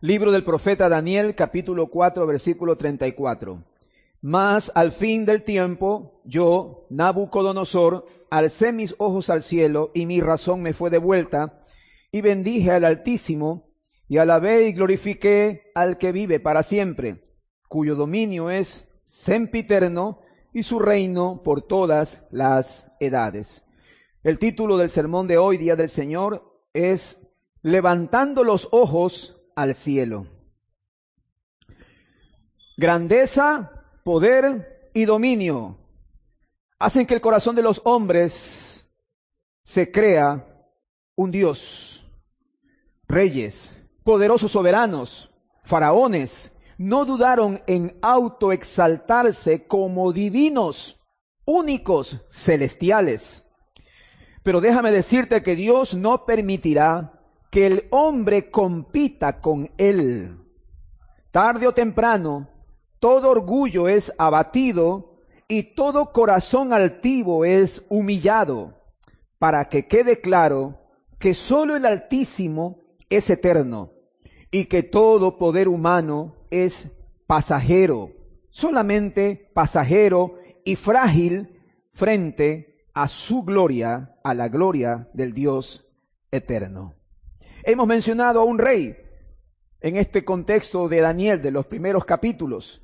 Libro del profeta Daniel, capítulo 4, versículo 34. Mas al fin del tiempo, yo, Nabucodonosor, alcé mis ojos al cielo y mi razón me fue devuelta, y bendije al Altísimo, y alabé y glorifiqué al que vive para siempre, cuyo dominio es sempiterno y su reino por todas las edades. El título del sermón de hoy, Día del Señor, es Levantando los ojos al cielo. Grandeza, poder y dominio hacen que el corazón de los hombres se crea un Dios. Reyes, poderosos soberanos, faraones, no dudaron en autoexaltarse como divinos, únicos, celestiales. Pero déjame decirte que Dios no permitirá que el hombre compita con él. Tarde o temprano, todo orgullo es abatido y todo corazón altivo es humillado, para que quede claro que solo el Altísimo es eterno y que todo poder humano es pasajero, solamente pasajero y frágil frente a su gloria, a la gloria del Dios eterno. Hemos mencionado a un rey en este contexto de Daniel, de los primeros capítulos,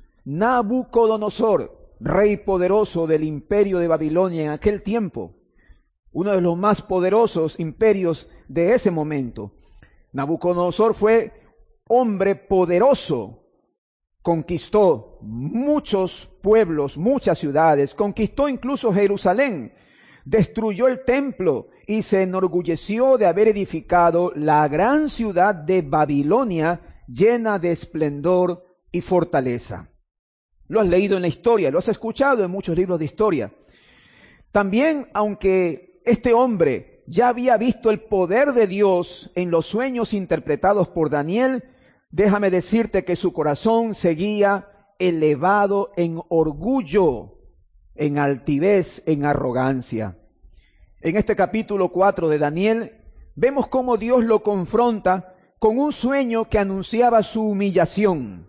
Nabucodonosor, rey poderoso del imperio de Babilonia en aquel tiempo, uno de los más poderosos imperios de ese momento. Nabucodonosor fue hombre poderoso, conquistó muchos pueblos, muchas ciudades, conquistó incluso Jerusalén, destruyó el templo y se enorgulleció de haber edificado la gran ciudad de Babilonia llena de esplendor y fortaleza. Lo has leído en la historia, lo has escuchado en muchos libros de historia. También, aunque este hombre ya había visto el poder de Dios en los sueños interpretados por Daniel, déjame decirte que su corazón seguía elevado en orgullo, en altivez, en arrogancia. En este capítulo 4 de Daniel, vemos cómo Dios lo confronta con un sueño que anunciaba su humillación.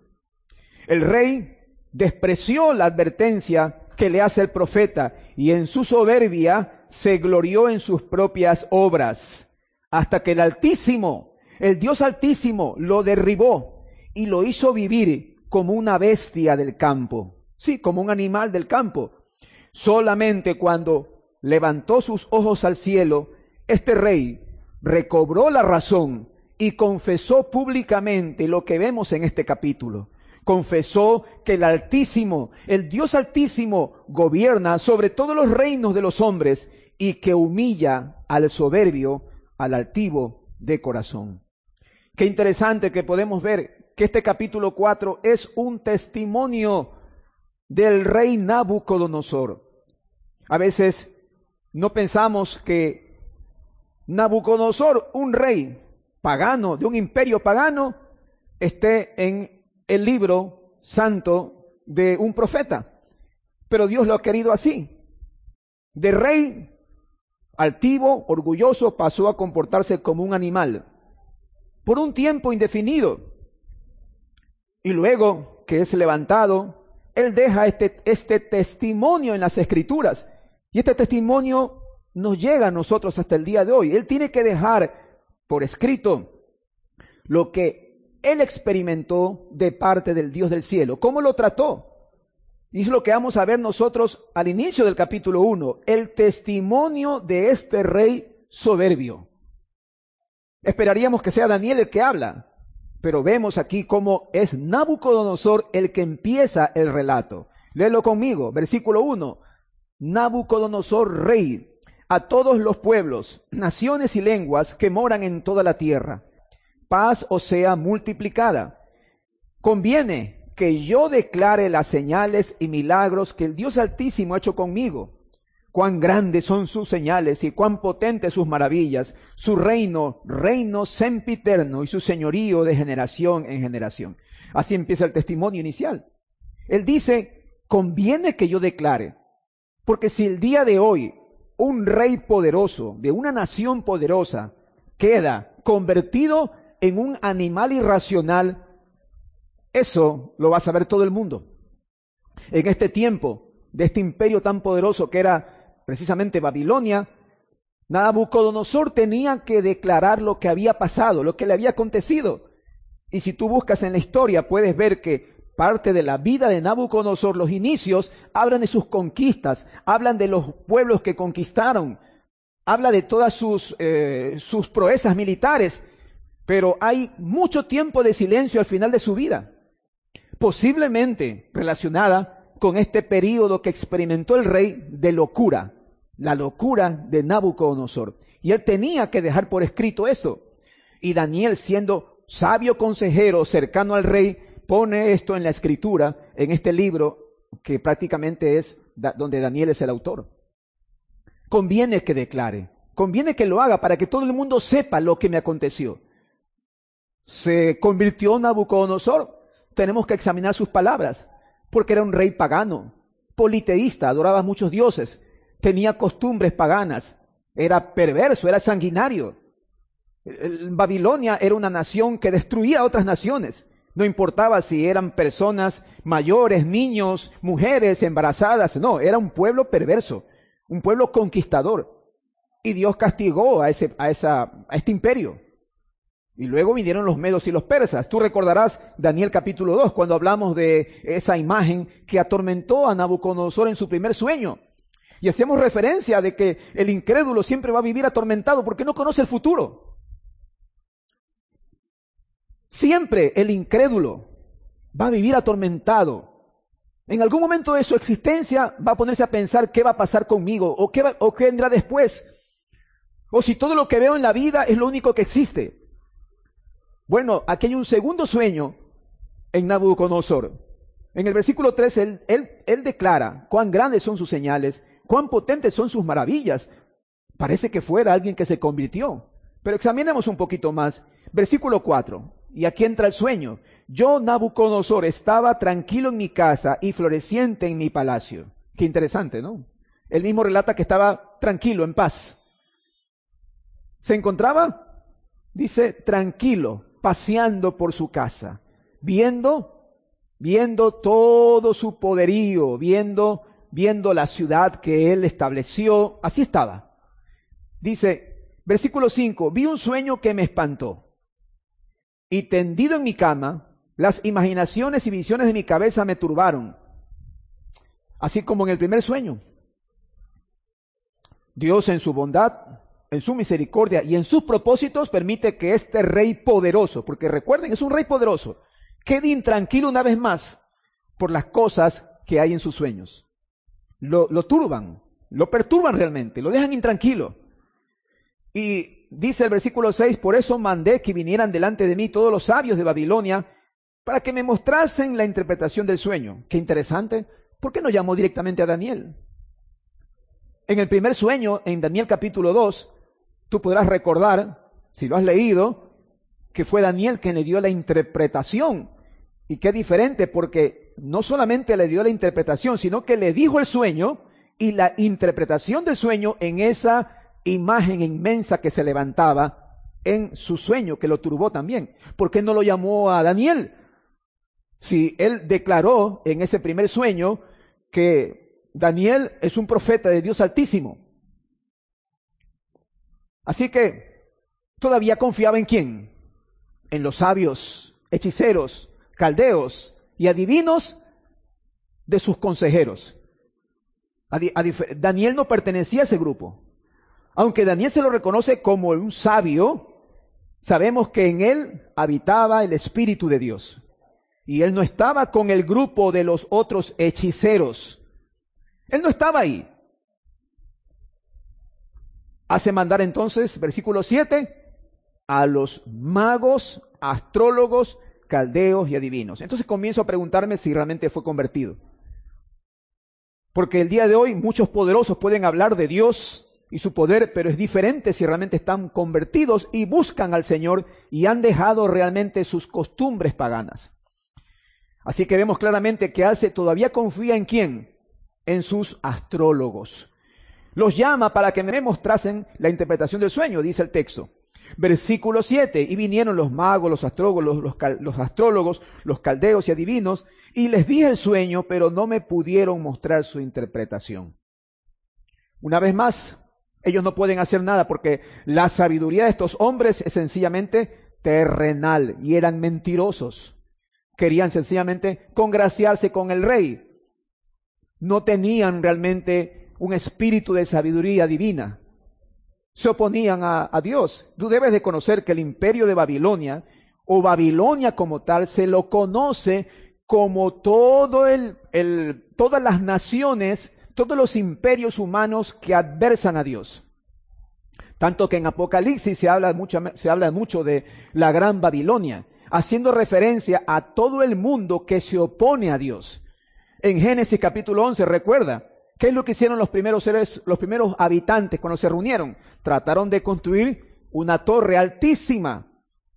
El rey despreció la advertencia que le hace el profeta y en su soberbia se glorió en sus propias obras, hasta que el Altísimo, el Dios Altísimo, lo derribó y lo hizo vivir como una bestia del campo. Sí, como un animal del campo. Solamente cuando levantó sus ojos al cielo, este rey recobró la razón y confesó públicamente lo que vemos en este capítulo. Confesó que el Altísimo, el Dios Altísimo, gobierna sobre todos los reinos de los hombres y que humilla al soberbio, al altivo de corazón. Qué interesante que podemos ver que este capítulo 4 es un testimonio del rey Nabucodonosor. A veces no pensamos que Nabucodonosor, un rey pagano, de un imperio pagano, esté en el libro santo de un profeta. Pero Dios lo ha querido así. De rey altivo, orgulloso, pasó a comportarse como un animal por un tiempo indefinido. Y luego que es levantado, él deja este testimonio en las Escrituras. Y este testimonio nos llega a nosotros hasta el día de hoy. Él tiene que dejar por escrito lo que él experimentó de parte del Dios del cielo. ¿Cómo lo trató? Y es lo que vamos a ver nosotros al inicio del capítulo 1. El testimonio de este rey soberbio. Esperaríamos que sea Daniel el que habla. Pero vemos aquí cómo es Nabucodonosor el que empieza el relato. Léelo conmigo, versículo 1. Nabucodonosor, rey, a todos los pueblos, naciones y lenguas que moran en toda la tierra. Paz os sea multiplicada. Conviene que yo declare las señales y milagros que el Dios Altísimo ha hecho conmigo. Cuán grandes son sus señales y cuán potentes sus maravillas, su reino sempiterno y su señorío de generación en generación. Así empieza el testimonio inicial. Él dice, conviene que yo declare, porque si el día de hoy un rey poderoso de una nación poderosa queda convertido en un animal irracional, Eso lo va a saber todo el mundo. En este tiempo de este imperio tan poderoso que era precisamente Babilonia, Nabucodonosor tenía que declarar lo que había pasado, lo que le había acontecido. Y si tú buscas en la historia, puedes ver que parte de la vida de Nabucodonosor, los inicios, hablan de sus conquistas, hablan de los pueblos que conquistaron, habla de todas sus proezas militares, pero hay mucho tiempo de silencio al final de su vida, posiblemente relacionada con este período que experimentó el rey de locura, la locura de Nabucodonosor. Y él tenía que dejar por escrito esto. Y Daniel, siendo sabio consejero cercano al rey, pone esto en la escritura, en este libro, que prácticamente es donde Daniel es el autor. Conviene que declare, conviene que lo haga para que todo el mundo sepa lo que me aconteció. Se convirtió Nabucodonosor, tenemos que examinar sus palabras, porque era un rey pagano, politeísta, adoraba a muchos dioses, tenía costumbres paganas, era perverso, era sanguinario. Babilonia era una nación que destruía a otras naciones. No importaba si eran personas mayores, niños, mujeres, embarazadas. No, era un pueblo perverso, un pueblo conquistador. Y Dios castigó a este imperio. Y luego vinieron los medos y los persas. Tú recordarás Daniel capítulo 2, cuando hablamos de esa imagen que atormentó a Nabucodonosor en su primer sueño. Y hacemos referencia de que el incrédulo siempre va a vivir atormentado porque no conoce el futuro. Siempre el incrédulo va a vivir atormentado. En algún momento de su existencia va a ponerse a pensar qué va a pasar conmigo o qué vendrá después. O si todo lo que veo en la vida es lo único que existe. Bueno, aquí hay un segundo sueño en Nabucodonosor. En el versículo 3 él declara cuán grandes son sus señales, cuán potentes son sus maravillas. Parece que fuera alguien que se convirtió. Pero examinemos un poquito más. Versículo 4. Y aquí entra el sueño. Yo, Nabucodonosor, estaba tranquilo en mi casa y floreciente en mi palacio. Qué interesante, ¿no? Él mismo relata que estaba tranquilo, en paz. Se encontraba, dice, tranquilo, paseando por su casa, viendo todo su poderío, viendo la ciudad que él estableció. Así estaba. Dice, versículo 5, vi un sueño que me espantó. Y tendido en mi cama, las imaginaciones y visiones de mi cabeza me turbaron, así como en el primer sueño. Dios en su bondad, en su misericordia y en sus propósitos permite que este rey poderoso, porque recuerden, es un rey poderoso, quede intranquilo una vez más por las cosas que hay en sus sueños. Lo turban, lo perturban realmente, lo dejan intranquilo. Y dice el versículo 6, por eso mandé que vinieran delante de mí todos los sabios de Babilonia para que me mostrasen la interpretación del sueño. Qué interesante. ¿Por qué no llamó directamente a Daniel? En el primer sueño, en Daniel capítulo 2, tú podrás recordar, si lo has leído, que fue Daniel quien le dio la interpretación. Y qué diferente, porque no solamente le dio la interpretación, sino que le dijo el sueño y la interpretación del sueño en esa imagen inmensa que se levantaba en su sueño, que lo turbó también. ¿Por qué no lo llamó a Daniel? Si él declaró en ese primer sueño que Daniel es un profeta de Dios Altísimo. Así que todavía confiaba en ¿quién? En los sabios, hechiceros, caldeos y adivinos de sus consejeros. Daniel no pertenecía a ese grupo. Aunque Daniel se lo reconoce como un sabio, sabemos que en él habitaba el Espíritu de Dios. Y él no estaba con el grupo de los otros hechiceros. Él no estaba ahí. Hace mandar entonces, versículo 7, a los magos, astrólogos, caldeos y adivinos. Entonces comienzo a preguntarme si realmente fue convertido. Porque el día de hoy muchos poderosos pueden hablar de Dios y su poder, pero es diferente si realmente están convertidos y buscan al Señor y han dejado realmente sus costumbres paganas. Así que vemos claramente que Alce todavía confía en ¿quién? En sus astrólogos. Los llama para que me mostrasen la interpretación del sueño, dice el texto. Versículo 7, y vinieron los magos, los astrólogos, los caldeos y adivinos, y les dije el sueño, pero no me pudieron mostrar su interpretación. Una vez más, ellos no pueden hacer nada porque la sabiduría de estos hombres es sencillamente terrenal y eran mentirosos. Querían sencillamente congraciarse con el rey. No tenían realmente un espíritu de sabiduría divina. Se oponían a Dios. Tú debes de conocer que el imperio de Babilonia, o Babilonia como tal, se lo conoce como todas las naciones, todos los imperios humanos que adversan a Dios. Tanto que en Apocalipsis se habla mucho de la Gran Babilonia, haciendo referencia a todo el mundo que se opone a Dios. En Génesis capítulo 11, recuerda, ¿qué es lo que hicieron los primeros habitantes cuando se reunieron? Trataron de construir una torre altísima,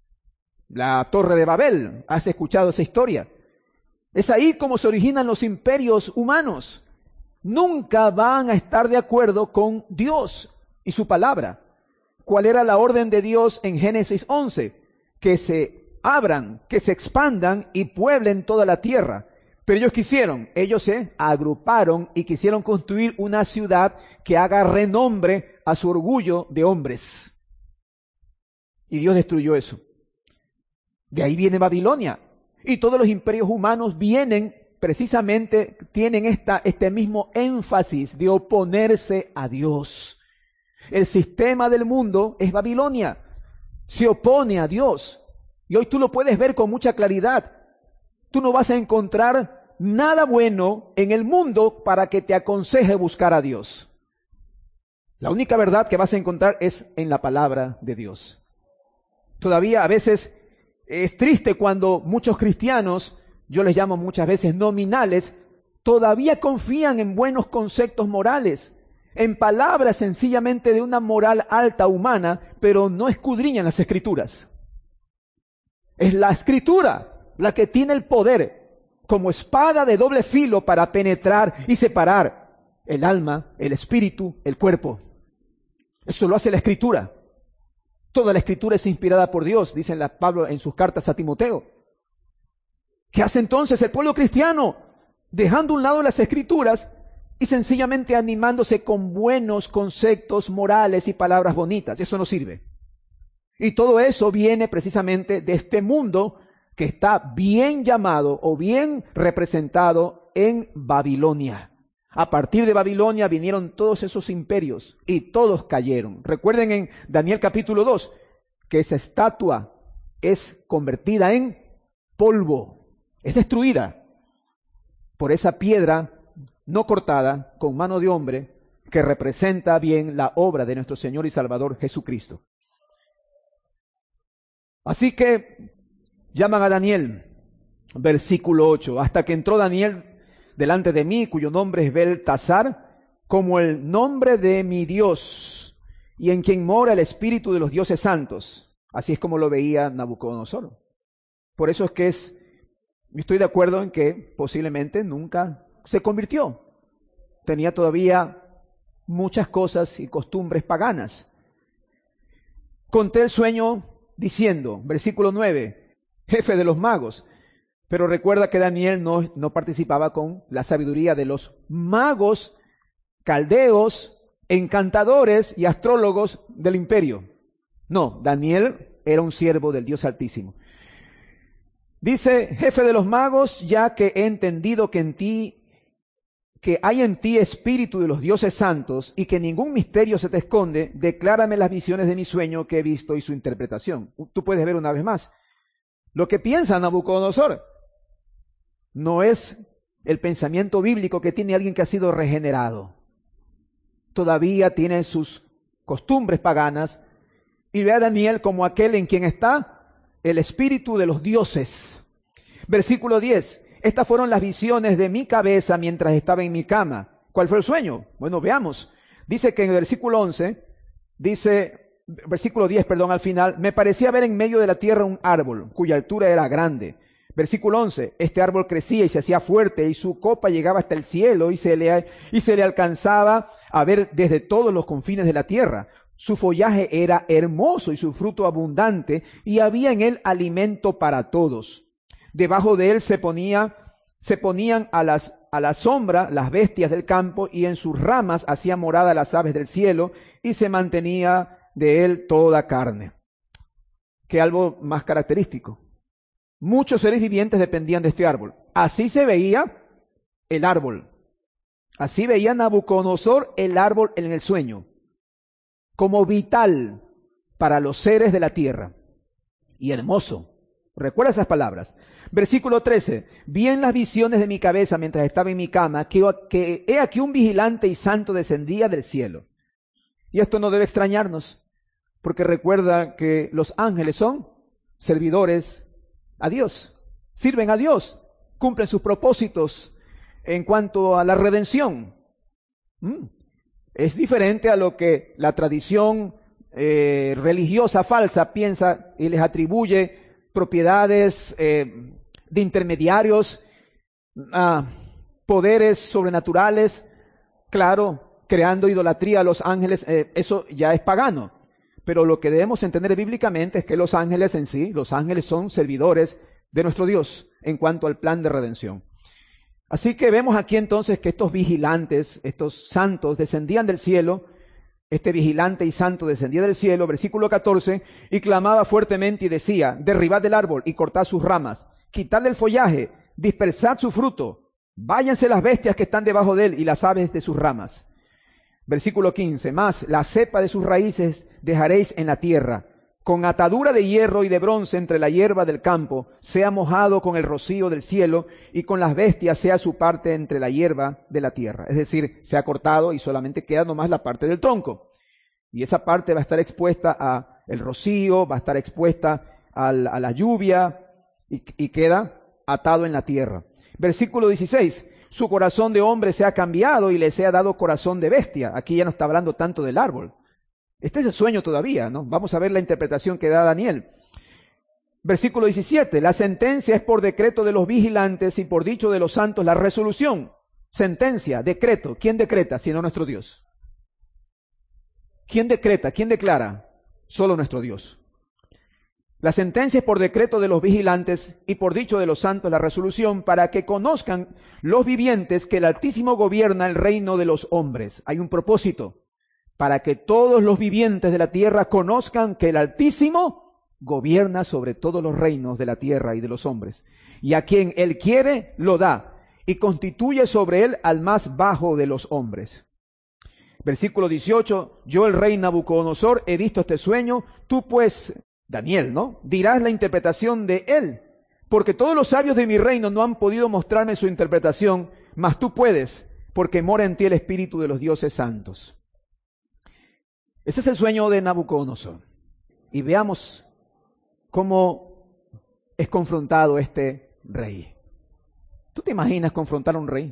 la Torre de Babel. ¿Has escuchado esa historia? Es ahí como se originan los imperios humanos. Nunca van a estar de acuerdo con Dios y su palabra. ¿Cuál era la orden de Dios en Génesis 11? Que se abran, que se expandan y pueblen toda la tierra. Pero ellos quisieron, ellos se agruparon y quisieron construir una ciudad que haga renombre a su orgullo de hombres. Y Dios destruyó eso. De ahí viene Babilonia. Y todos los imperios humanos vienen precisamente, tienen este mismo énfasis de oponerse a Dios. El sistema del mundo es Babilonia. Se opone a Dios. Y hoy tú lo puedes ver con mucha claridad. Tú no vas a encontrar nada bueno en el mundo para que te aconseje buscar a Dios. La única verdad que vas a encontrar es en la palabra de Dios. Todavía a veces es triste cuando muchos cristianos, yo les llamo muchas veces nominales, todavía confían en buenos conceptos morales, en palabras sencillamente de una moral alta humana, pero no escudriñan las Escrituras. Es la Escritura la que tiene el poder como espada de doble filo para penetrar y separar el alma, el espíritu, el cuerpo. Eso lo hace la Escritura. Toda la Escritura es inspirada por Dios, dice Pablo en sus cartas a Timoteo. ¿Qué hace entonces el pueblo cristiano? Dejando a un lado las Escrituras y sencillamente animándose con buenos conceptos morales y palabras bonitas. Eso no sirve. Y todo eso viene precisamente de este mundo que está bien llamado o bien representado en Babilonia. A partir de Babilonia vinieron todos esos imperios y todos cayeron. Recuerden en Daniel capítulo 2 que esa estatua es convertida en polvo, es destruida por esa piedra no cortada con mano de hombre que representa bien la obra de nuestro Señor y Salvador Jesucristo. Así que llaman a Daniel, versículo 8, hasta que entró Daniel delante de mí, cuyo nombre es Beltasar, como el nombre de mi Dios, y en quien mora el espíritu de los dioses santos. Así es como lo veía Nabucodonosor. Por eso es que estoy de acuerdo en que posiblemente nunca se convirtió. Tenía todavía muchas cosas y costumbres paganas. Conté el sueño diciendo, versículo 9, jefe de los magos. Pero recuerda que Daniel no participaba con la sabiduría de los magos, caldeos, encantadores y astrólogos del imperio. No, Daniel era un siervo del Dios Altísimo. Dice, jefe de los magos, ya que he entendido que hay en ti espíritu de los dioses santos y que ningún misterio se te esconde, declárame las visiones de mi sueño que he visto y su interpretación. Tú puedes ver una vez más. Lo que piensa Nabucodonosor no es el pensamiento bíblico que tiene alguien que ha sido regenerado. Todavía tiene sus costumbres paganas y ve a Daniel como aquel en quien está el espíritu de los dioses. Versículo 10. Estas fueron las visiones de mi cabeza mientras estaba en mi cama. ¿Cuál fue el sueño? Bueno, veamos. Dice que en el versículo 11, versículo 10, al final, me parecía ver en medio de la tierra un árbol cuya altura era grande. Versículo 11, este árbol crecía y se hacía fuerte y su copa llegaba hasta el cielo y se le alcanzaba a ver desde todos los confines de la tierra. Su follaje era hermoso y su fruto abundante, y había en él alimento para todos. Debajo de él se ponían a la sombra las bestias del campo, y en sus ramas hacían morada las aves del cielo, y se mantenía de él toda carne. ¿Qué algo más característico? Muchos seres vivientes dependían de este árbol. Así se veía el árbol. Así veía Nabucodonosor el árbol en el sueño, como vital para los seres de la tierra. Y hermoso. Recuerda esas palabras. Versículo 13. Vi en las visiones de mi cabeza mientras estaba en mi cama que he aquí un vigilante y santo descendía del cielo. Y esto no debe extrañarnos, porque recuerda que los ángeles son servidores a Dios, sirven a Dios, cumplen sus propósitos en cuanto a la redención. Es diferente a lo que la tradición religiosa falsa piensa y les atribuye propiedades de intermediarios, poderes sobrenaturales, claro, creando idolatría a los ángeles. Eso ya es pagano. Pero lo que debemos entender bíblicamente es que los ángeles en sí, los ángeles son servidores de nuestro Dios en cuanto al plan de redención. Así que vemos aquí entonces que estos vigilantes, estos santos, descendían del cielo. Este vigilante y santo descendía del cielo, versículo 14, y clamaba fuertemente y decía: derribad el árbol y cortad sus ramas, quitad el follaje, dispersad su fruto, váyanse las bestias que están debajo de él y las aves de sus ramas. Versículo 15, más la cepa de sus raíces dejaréis en la tierra, con atadura de hierro y de bronce entre la hierba del campo, sea mojado con el rocío del cielo, y con las bestias sea su parte entre la hierba de la tierra. Es decir, se ha cortado y solamente queda nomás la parte del tronco. Y esa parte va a estar expuesta al rocío, va a estar expuesta a la lluvia, y queda atado en la tierra. Versículo 16, su corazón de hombre se ha cambiado y le sea dado corazón de bestia. Aquí ya no está hablando tanto del árbol. Este es el sueño todavía, ¿no? Vamos a ver la interpretación que da Daniel. Versículo 17. La sentencia es por decreto de los vigilantes y por dicho de los santos la resolución. Sentencia, decreto. ¿Quién decreta sino nuestro Dios? ¿Quién decreta? ¿Quién declara? Solo nuestro Dios. La sentencia es por decreto de los vigilantes y por dicho de los santos la resolución, para que conozcan los vivientes que el Altísimo gobierna el reino de los hombres. Hay un propósito. Para que todos los vivientes de la tierra conozcan que el Altísimo gobierna sobre todos los reinos de la tierra y de los hombres. Y a quien Él quiere, lo da, y constituye sobre él al más bajo de los hombres. Versículo 18, yo el rey Nabucodonosor he visto este sueño, tú pues, Daniel, ¿no? Dirás la interpretación de él, porque todos los sabios de mi reino no han podido mostrarme su interpretación, mas tú puedes, porque mora en ti el espíritu de los dioses santos. Ese es el sueño de Nabucodonosor. Y veamos cómo es confrontado este rey. ¿Tú te imaginas confrontar a un rey?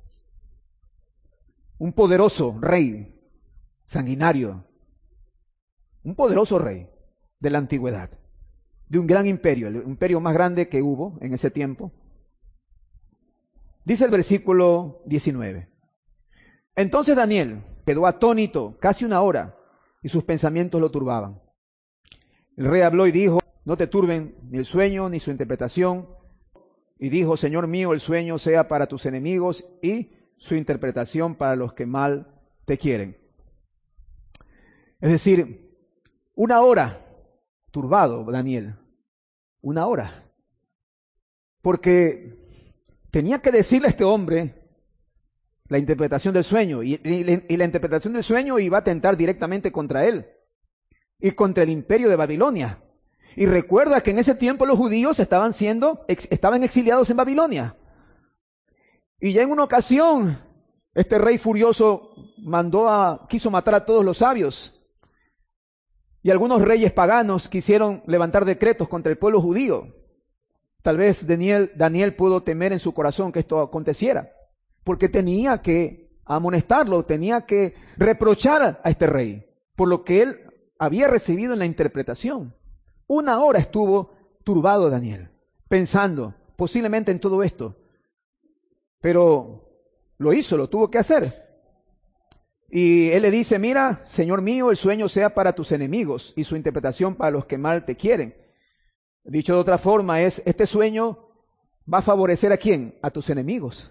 Un poderoso rey, sanguinario. Un poderoso rey de la antigüedad, de un gran imperio, el imperio más grande que hubo en ese tiempo. Dice el versículo 19. Entonces Daniel quedó atónito casi una hora, y sus pensamientos lo turbaban. El rey habló y dijo, no te turben ni el sueño ni su interpretación. Y dijo, Señor mío, el sueño sea para tus enemigos y su interpretación para los que mal te quieren. Es decir, una hora turbado Daniel, una hora. Porque tenía que decirle a este hombre la interpretación del sueño, y la interpretación del sueño iba a atentar directamente contra él y contra el imperio de Babilonia. Y recuerda que en ese tiempo los judíos estaban exiliados en Babilonia. Y ya en una ocasión, este rey furioso quiso matar a todos los sabios. Y algunos reyes paganos quisieron levantar decretos contra el pueblo judío. Tal vez Daniel pudo temer en su corazón que esto aconteciera, porque tenía que amonestarlo, tenía que reprochar a este rey por lo que él había recibido en la interpretación. Una hora estuvo turbado Daniel, pensando posiblemente en todo esto, pero lo hizo, lo tuvo que hacer. Y él le dice, mira, Señor mío, el sueño sea para tus enemigos y su interpretación para los que mal te quieren. Dicho de otra forma este sueño va a favorecer ¿a quién? A tus enemigos.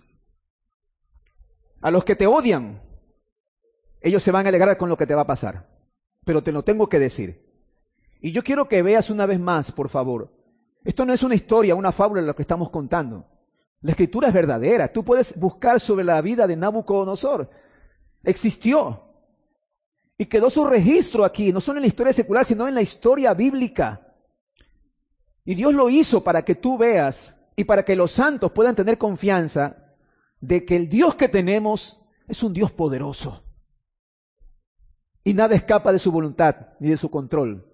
A los que te odian. Ellos se van a alegrar con lo que te va a pasar. Pero te lo tengo que decir. Y yo quiero que veas una vez más, por favor. Esto no es una historia, una fábula de lo que estamos contando. La escritura es verdadera. Tú puedes buscar sobre la vida de Nabucodonosor. Existió. Y quedó su registro aquí, no solo en la historia secular, sino en la historia bíblica. Y Dios lo hizo para que tú veas y para que los santos puedan tener confianza de que el Dios que tenemos es un Dios poderoso. Y nada escapa de su voluntad ni de su control.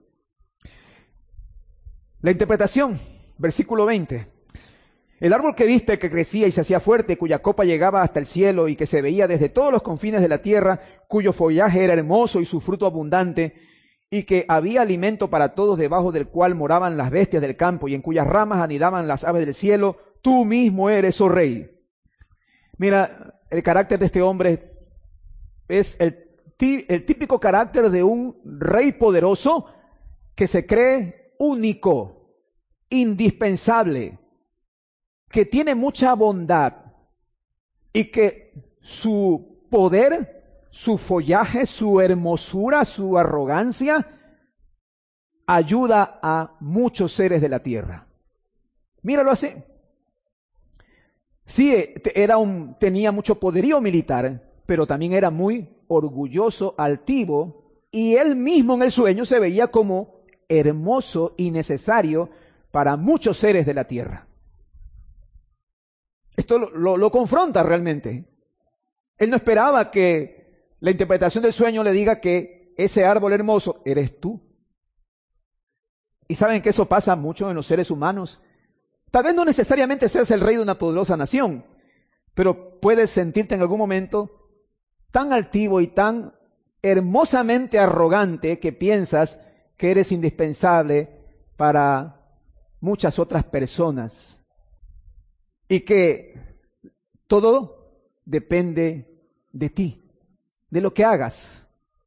La interpretación, versículo 20. El árbol que viste que crecía y se hacía fuerte, cuya copa llegaba hasta el cielo y que se veía desde todos los confines de la tierra, cuyo follaje era hermoso y su fruto abundante, y que había alimento para todos, debajo del cual moraban las bestias del campo y en cuyas ramas anidaban las aves del cielo, tú mismo eres, oh rey. Mira, el carácter de este hombre es el típico carácter de un rey poderoso que se cree único, indispensable, que tiene mucha bondad y que su poder, su follaje, su hermosura, su arrogancia ayuda a muchos seres de la tierra. Míralo así. Sí, tenía mucho poderío militar, pero también era muy orgulloso, altivo, y él mismo en el sueño se veía como hermoso y necesario para muchos seres de la tierra. Esto lo confronta realmente. Él no esperaba que la interpretación del sueño le diga que ese árbol hermoso eres tú. Y saben que eso pasa mucho en los seres humanos. Tal vez no necesariamente seas el rey de una poderosa nación, pero puedes sentirte en algún momento tan altivo y tan hermosamente arrogante que piensas que eres indispensable para muchas otras personas. Y que todo depende de ti, de lo que hagas,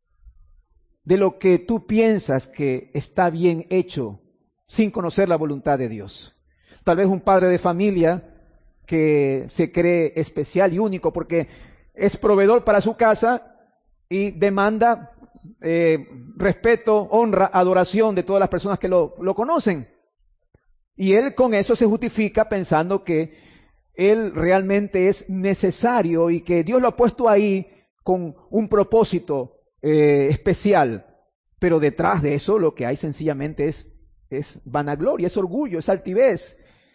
de lo que tú piensas que está bien hecho sin conocer la voluntad de Dios. Tal vez un padre de familia que se cree especial y único porque es proveedor para su casa y demanda respeto, honra, adoración de todas las personas que lo conocen. Y él con eso se justifica pensando que él realmente es necesario y que Dios lo ha puesto ahí con un propósito especial. Pero detrás de eso lo que hay sencillamente es vanagloria, es orgullo, es altivez,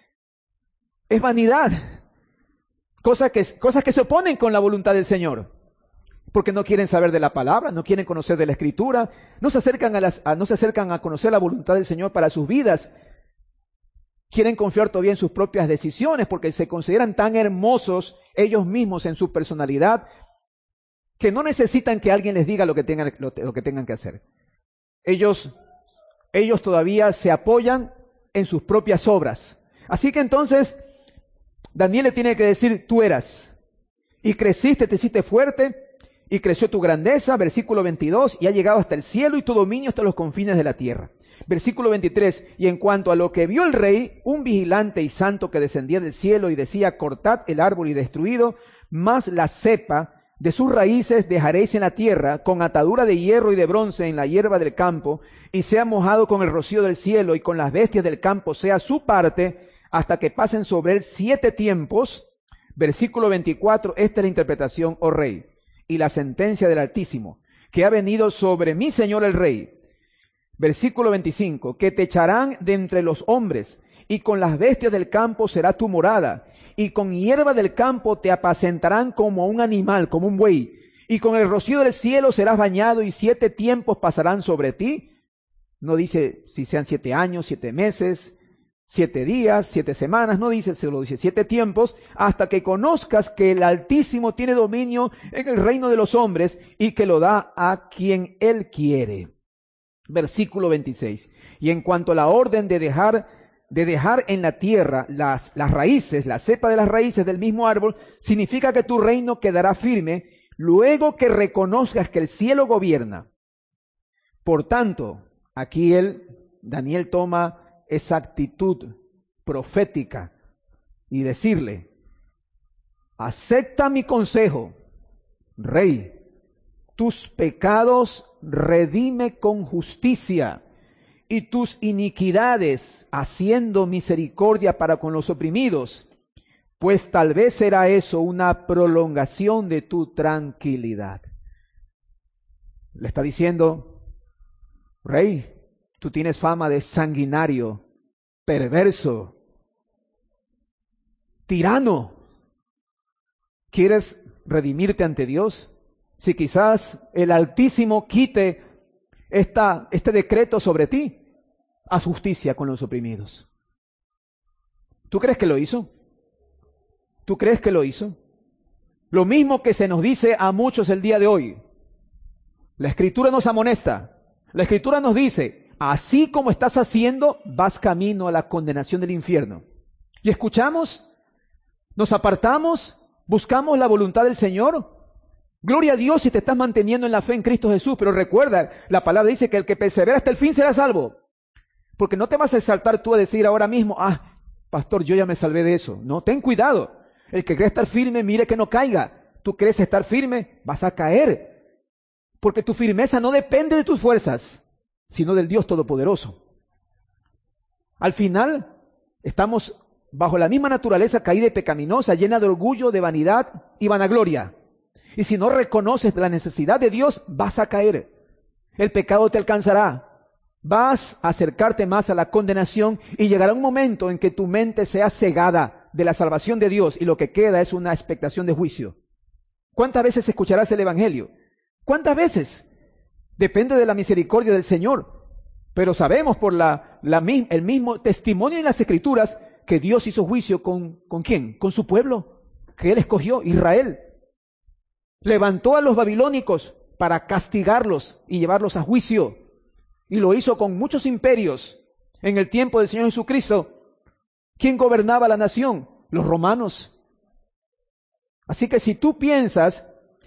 es vanidad. Cosas que se oponen con la voluntad del Señor. Porque no quieren saber de la palabra, no quieren conocer de la Escritura, no se acercan a conocer la voluntad del Señor para sus vidas. Quieren confiar todavía en sus propias decisiones porque se consideran tan hermosos ellos mismos en su personalidad que no necesitan que alguien les diga lo que tengan que hacer. Ellos todavía se apoyan en sus propias obras. Así que entonces Daniel le tiene que decir, tú eras, y creciste, te hiciste fuerte, y creció tu grandeza, versículo 22, y ha llegado hasta el cielo y tu dominio hasta los confines de la tierra. Versículo 23, y en cuanto a lo que vio el rey, un vigilante y santo que descendía del cielo y decía, cortad el árbol y destruido, mas la cepa de sus raíces dejaréis en la tierra, con atadura de hierro y de bronce en la hierba del campo, y sea mojado con el rocío del cielo y con las bestias del campo sea su parte, hasta que pasen sobre él 7 tiempos. Versículo 24, esta es la interpretación, oh rey, y la sentencia del Altísimo, que ha venido sobre mi señor el rey. Versículo 25, que te echarán de entre los hombres, y con las bestias del campo será tu morada, y con hierba del campo te apacentarán como un animal, como un buey, y con el rocío del cielo serás bañado, y 7 tiempos pasarán sobre ti. No dice si sean 7 años, 7 meses, 7 días, 7 semanas, no dice, se lo dice 7 tiempos, hasta que conozcas que el Altísimo tiene dominio en el reino de los hombres, y que lo da a quien él quiere. Versículo 26. Y en cuanto a la orden de dejar en la tierra las raíces, la cepa de las raíces del mismo árbol, significa que tu reino quedará firme, luego que reconozcas que el cielo gobierna. Por tanto, aquí Daniel toma esa actitud profética y decirle, acepta mi consejo, rey, tus pecados redime con justicia y tus iniquidades haciendo misericordia para con los oprimidos, pues tal vez será eso una prolongación de tu tranquilidad. Le está diciendo, rey, tú tienes fama de sanguinario, perverso, tirano. ¿Quieres redimirte ante Dios? Si quizás el Altísimo quite este decreto sobre ti, haz justicia con los oprimidos. ¿Tú crees que lo hizo? ¿Tú crees que lo hizo? Lo mismo que se nos dice a muchos el día de hoy. La Escritura nos amonesta. La Escritura nos dice, así como estás haciendo, vas camino a la condenación del infierno. Y escuchamos, nos apartamos, buscamos la voluntad del Señor. Gloria a Dios si te estás manteniendo en la fe en Cristo Jesús, pero recuerda, la palabra dice que el que persevera hasta el fin será salvo. Porque no te vas a exaltar tú a decir ahora mismo, pastor, yo ya me salvé de eso. No, ten cuidado. El que cree estar firme, mire que no caiga. Tú crees estar firme, vas a caer. Porque tu firmeza no depende de tus fuerzas, sino del Dios Todopoderoso. Al final, estamos bajo la misma naturaleza caída y pecaminosa, llena de orgullo, de vanidad y vanagloria. Y si no reconoces la necesidad de Dios, vas a caer. El pecado te alcanzará. Vas a acercarte más a la condenación y llegará un momento en que tu mente sea cegada de la salvación de Dios y lo que queda es una expectación de juicio. ¿Cuántas veces escucharás el Evangelio? ¿Cuántas veces? Depende de la misericordia del Señor. Pero sabemos por el mismo testimonio en las Escrituras que Dios hizo juicio ¿con quién? Con su pueblo, que Él escogió, Israel. Levantó a los babilónicos para castigarlos y llevarlos a juicio. Y lo hizo con muchos imperios. En el tiempo del Señor Jesucristo, ¿quién gobernaba la nación? Los romanos. Así que si tú piensas,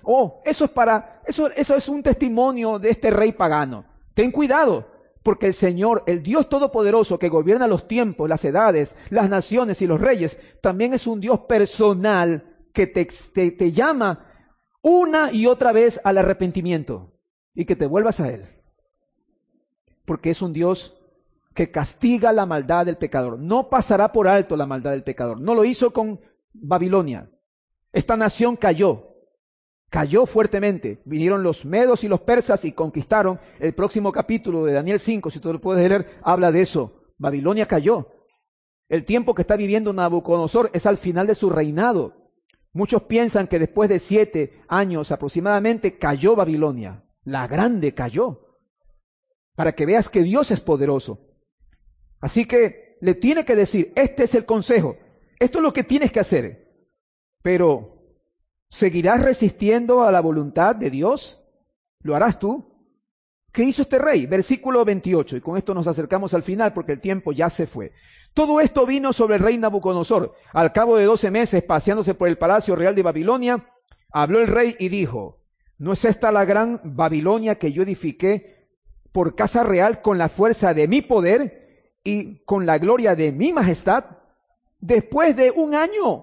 eso es un testimonio de este rey pagano, ten cuidado, porque el Señor, el Dios Todopoderoso que gobierna los tiempos, las edades, las naciones y los reyes, también es un Dios personal que te llama una y otra vez al arrepentimiento y que te vuelvas a Él. Porque es un Dios que castiga la maldad del pecador. No pasará por alto la maldad del pecador. No lo hizo con Babilonia. Esta nación cayó fuertemente. Vinieron los medos y los persas y conquistaron. El próximo capítulo de Daniel 5, si tú lo puedes leer, habla de eso. Babilonia cayó. El tiempo que está viviendo Nabucodonosor es al final de su reinado. Muchos piensan que después de 7 años aproximadamente cayó Babilonia. La grande cayó. Para que veas que Dios es poderoso. Así que le tiene que decir, este es el consejo. Esto es lo que tienes que hacer. Pero, ¿seguirás resistiendo a la voluntad de Dios? ¿Lo harás tú? ¿Qué hizo este rey? Versículo 28. Y con esto nos acercamos al final porque el tiempo ya se fue. Todo esto vino sobre el rey Nabucodonosor. Al cabo de 12 meses, paseándose por el palacio real de Babilonia, habló el rey y dijo, ¿no es esta la gran Babilonia que yo edifiqué por casa real con la fuerza de mi poder y con la gloria de mi majestad? Después de 1 año,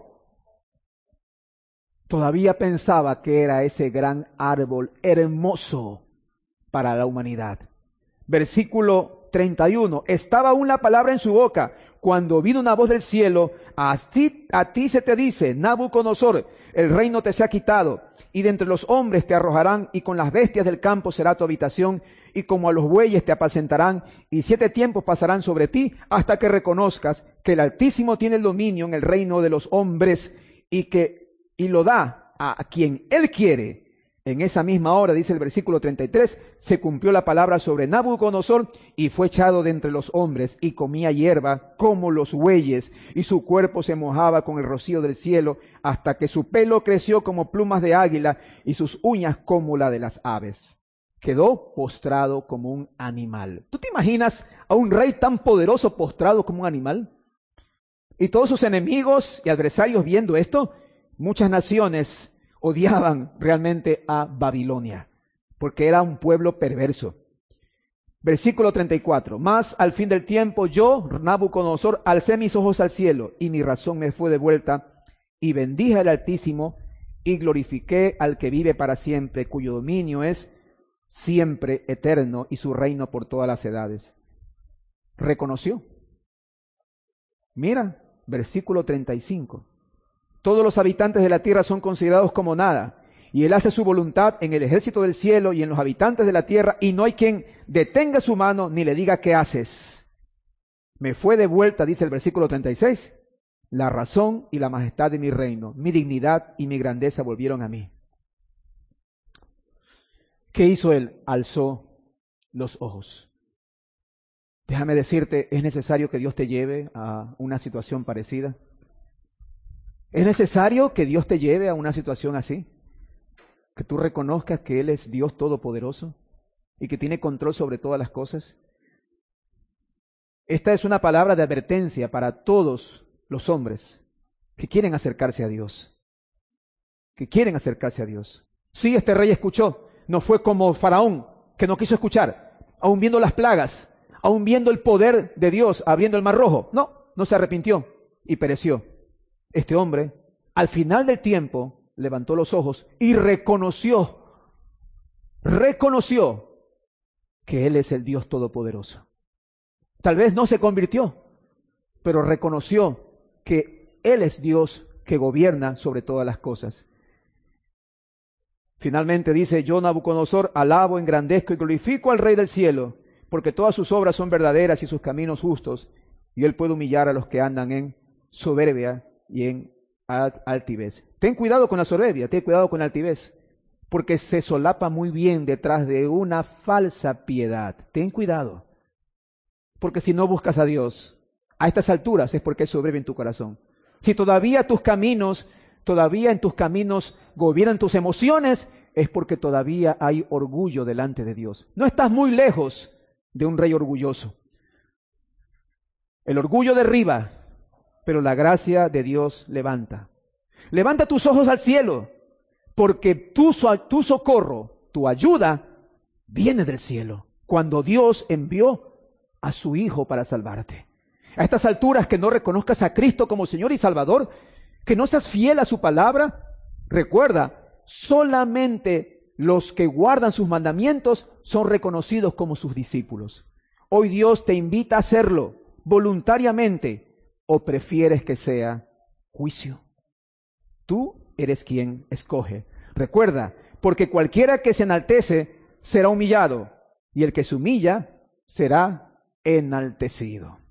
todavía pensaba que era ese gran árbol hermoso para la humanidad. Versículo 31. Estaba aún la palabra en su boca, cuando vino una voz del cielo, a ti se te dice, Nabucodonosor, el reino te se ha quitado, y de entre los hombres te arrojarán, y con las bestias del campo será tu habitación, y como a los bueyes te apacentarán, y 7 tiempos pasarán sobre ti, hasta que reconozcas que el Altísimo tiene el dominio en el reino de los hombres, y lo da a quien Él quiere. En esa misma hora, dice el versículo 33, se cumplió la palabra sobre Nabucodonosor y fue echado de entre los hombres y comía hierba como los bueyes y su cuerpo se mojaba con el rocío del cielo hasta que su pelo creció como plumas de águila y sus uñas como la de las aves. Quedó postrado como un animal. ¿Tú te imaginas a un rey tan poderoso postrado como un animal? Y todos sus enemigos y adversarios viendo esto, muchas naciones odiaban realmente a Babilonia, porque era un pueblo perverso. Versículo 34. Mas al fin del tiempo yo, Nabucodonosor, alcé mis ojos al cielo y mi razón me fue devuelta y bendije al Altísimo y glorifiqué al que vive para siempre, cuyo dominio es siempre eterno y su reino por todas las edades. Reconoció. Mira, versículo 35. Todos los habitantes de la tierra son considerados como nada, y él hace su voluntad en el ejército del cielo y en los habitantes de la tierra, y no hay quien detenga su mano ni le diga qué haces. Me fue devuelta, dice el versículo 36, la razón y la majestad de mi reino, mi dignidad y mi grandeza volvieron a mí. ¿Qué hizo él? Alzó los ojos. Déjame decirte, es necesario que Dios te lleve a una situación parecida. Es necesario que Dios te lleve a una situación así. Que tú reconozcas que Él es Dios Todopoderoso y que tiene control sobre todas las cosas. Esta es una palabra de advertencia para todos los hombres que quieren acercarse a Dios. Que quieren acercarse a Dios. Sí, este rey escuchó. No fue como Faraón, que no quiso escuchar. Aún viendo las plagas, aún viendo el poder de Dios abriendo el mar rojo. No se arrepintió y pereció. Este hombre, al final del tiempo, levantó los ojos y reconoció que Él es el Dios Todopoderoso. Tal vez no se convirtió, pero reconoció que Él es Dios que gobierna sobre todas las cosas. Finalmente dice, yo Nabucodonosor alabo, engrandezco y glorifico al Rey del cielo, porque todas sus obras son verdaderas y sus caminos justos, y Él puede humillar a los que andan en soberbia y en altivez. Ten cuidado con la soberbia, ten cuidado con la altivez, porque se solapa muy bien detrás de una falsa piedad. Ten cuidado, porque si no buscas a Dios a estas alturas es porque es soberbia en tu corazón. Si todavía en tus caminos gobiernan tus emociones, es porque todavía hay orgullo delante de Dios. No estás muy lejos de un rey orgulloso. El orgullo derriba, pero la gracia de Dios levanta. Levanta tus ojos al cielo, porque tu socorro, tu ayuda, viene del cielo. Cuando Dios envió a su Hijo para salvarte. A estas alturas que no reconozcas a Cristo como Señor y Salvador, que no seas fiel a su palabra, recuerda, solamente los que guardan sus mandamientos son reconocidos como sus discípulos. Hoy Dios te invita a hacerlo voluntariamente, o prefieres que sea juicio. Tú eres quien escoge. Recuerda, porque cualquiera que se enaltece será humillado, y el que se humilla será enaltecido.